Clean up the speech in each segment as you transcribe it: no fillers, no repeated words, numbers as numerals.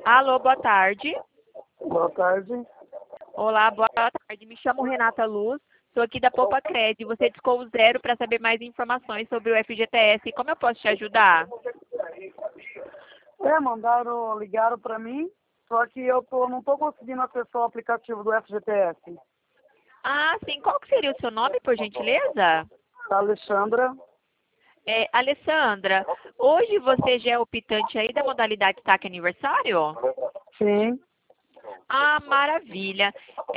Alô, boa tarde. Boa tarde. Olá, boa tarde. Me chamo Renata Luz, sou aqui da Poupa Cred. Você discou o 0 para saber mais informações sobre o FGTS. Como eu posso te ajudar? Ligaram para mim, só que não tô conseguindo acessar o aplicativo do FGTS. Ah, sim. Qual que seria o seu nome, por gentileza? Alexandra, Alessandra, hoje você já é optante aí da modalidade saque aniversário? sim. Ah, maravilha.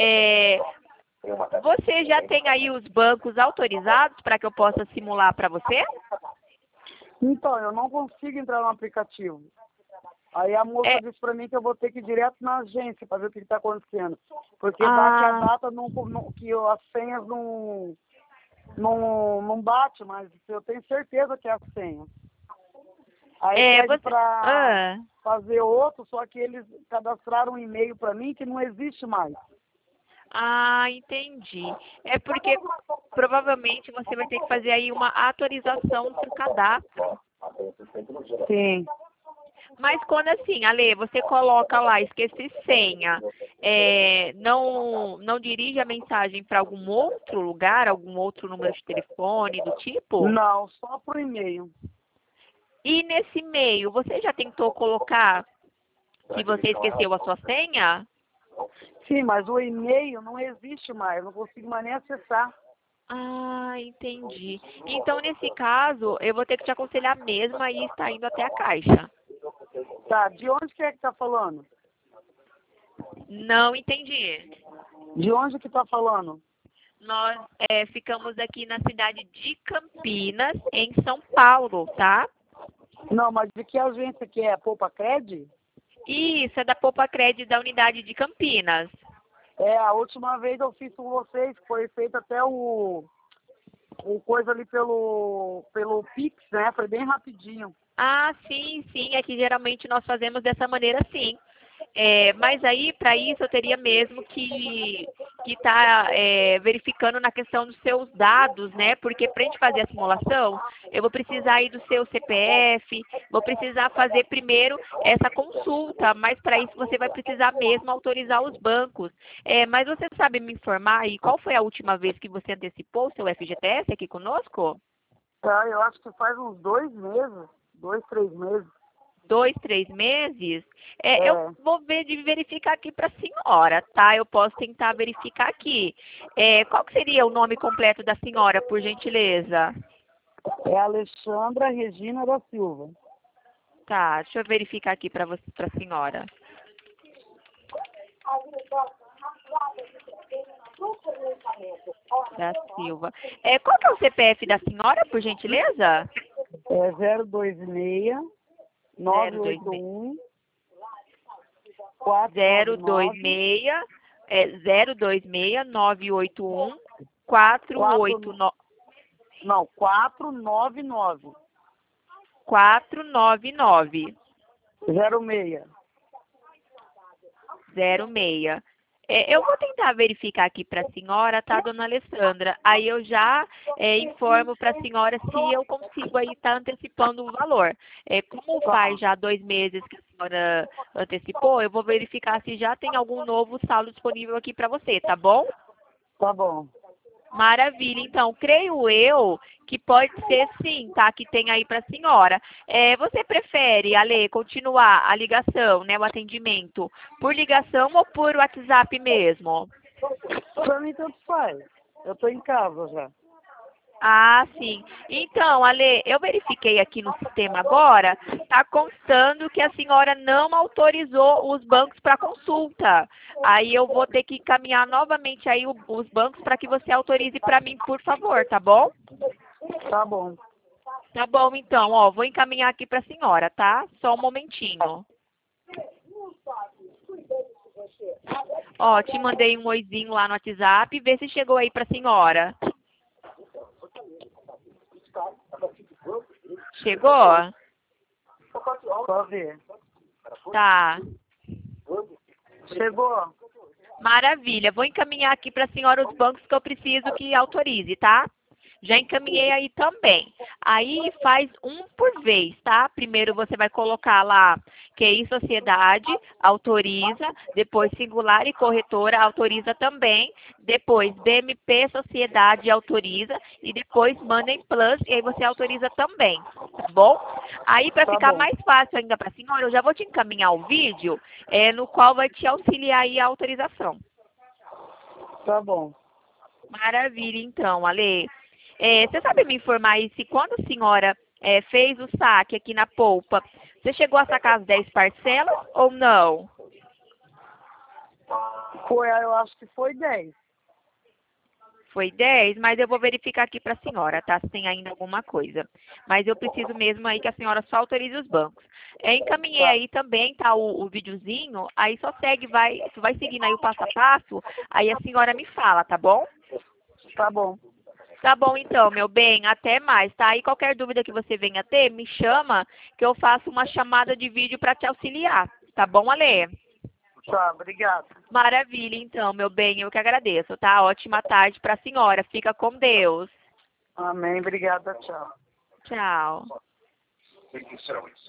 Você já tem aí os bancos autorizados para que eu possa simular para você? Então, eu não consigo entrar no aplicativo. Aí a moça disse para mim que eu vou ter que ir direto na agência para ver o que está acontecendo. Porque bate a data que as senhas não bate, mas eu tenho certeza que é a senha. Aí pede para fazer outro, só que eles cadastraram um e-mail para mim que não existe mais. Ah, entendi. É porque provavelmente você vai ter que fazer aí uma atualização do cadastro. Sim. Mas quando assim, Ale, você coloca lá, esqueci senha, não dirige a mensagem para algum outro lugar, algum outro número de telefone do tipo? Não, só por e-mail. E nesse e-mail, você já tentou colocar que você esqueceu a sua senha? Sim, mas o e-mail não existe mais, não consigo mais nem acessar. Ah, entendi. Então, nesse caso, eu vou ter que te aconselhar mesmo aí estar indo até a Caixa. Tá, de onde que é que tá falando? Não entendi. De onde que tá falando? Nós ficamos aqui na cidade de Campinas, em São Paulo, tá? Não, mas de que agência que é? Poupa Cred? Isso, é da Poupa Cred da unidade de Campinas. A última vez eu fiz com vocês, foi feito até o coisa ali pelo Pix, né? Foi bem rapidinho. Ah, sim, sim, é que geralmente nós fazemos dessa maneira, sim. Mas aí, para isso, eu teria mesmo que estar verificando na questão dos seus dados, né? Porque para a gente fazer a simulação, eu vou precisar aí do seu CPF, vou precisar fazer primeiro essa consulta, mas para isso você vai precisar mesmo autorizar os bancos. Mas você sabe me informar aí qual foi a última vez que você antecipou o seu FGTS aqui conosco? Tá, eu acho que faz uns 2 meses, 2, 3 meses. 2, 3 meses? Eu vou verificar aqui para a senhora, tá? Eu posso tentar verificar aqui. Qual que seria o nome completo da senhora, por gentileza? É Alexandra Regina da Silva. Tá, deixa eu verificar aqui para a senhora. Da Silva. Qual que é o CPF da senhora, por gentileza? É 026 981 026 026 981 489. Não, 499. 499. 06. 06. Eu vou tentar verificar aqui para a senhora, tá, dona Alessandra? Aí eu já informo para a senhora se eu consigo aí estar antecipando o valor. Como faz já 2 meses que a senhora antecipou, eu vou verificar se já tem algum novo saldo disponível aqui para você, tá bom? Tá bom. Maravilha. Então, creio eu que pode ser sim, tá? Que tem aí para a senhora. Você prefere, Ale, continuar a ligação, né, o atendimento, por ligação ou por WhatsApp mesmo? Pra mim tanto faz. Eu tô em casa já. Ah, sim. Então, Ale, eu verifiquei aqui no sistema agora, está constando que a senhora não autorizou os bancos para consulta. Aí eu vou ter que encaminhar novamente aí os bancos para que você autorize para mim, por favor, tá bom? Tá bom. Tá bom, então, ó, vou encaminhar aqui para a senhora, tá? Só um momentinho. Ó, te mandei um oizinho lá no WhatsApp, vê se chegou aí para a senhora. Chegou? Só ver. Tá. Chegou? Maravilha. Vou encaminhar aqui para a senhora os bancos que eu preciso que autorize, tá? Já encaminhei aí também. Aí faz um por vez, tá? Primeiro você vai colocar lá QI Sociedade, autoriza, depois singular e corretora, autoriza também, depois BMP Sociedade, autoriza, e depois Money Plus, e aí você autoriza também, tá bom? Aí para Tá ficar bom, mais fácil ainda para a senhora, eu já vou te encaminhar o vídeo, no qual vai te auxiliar aí a autorização. tá bom. Maravilha, então, Ale. Você sabe me informar aí se quando a senhora fez o saque aqui na polpa, você chegou a sacar as 10 parcelas ou não? Eu acho que foi 10. Foi 10, mas eu vou verificar aqui para a senhora, tá? Se tem ainda alguma coisa. Mas eu preciso mesmo aí que a senhora só autorize os bancos. Encaminhei Tá, aí também, tá, o videozinho, aí só segue, vai seguindo aí o passo a passo, aí a senhora me fala, tá bom? tá bom. Tá bom então, meu bem, até mais, tá? E qualquer dúvida que você venha ter, me chama que eu faço uma chamada de vídeo para te auxiliar. Tá bom, Ale? Tá, obrigado. Maravilha, então, meu bem, eu que agradeço, tá? Ótima tarde para a senhora. Fica com Deus. Amém, obrigada, tchau. Tchau.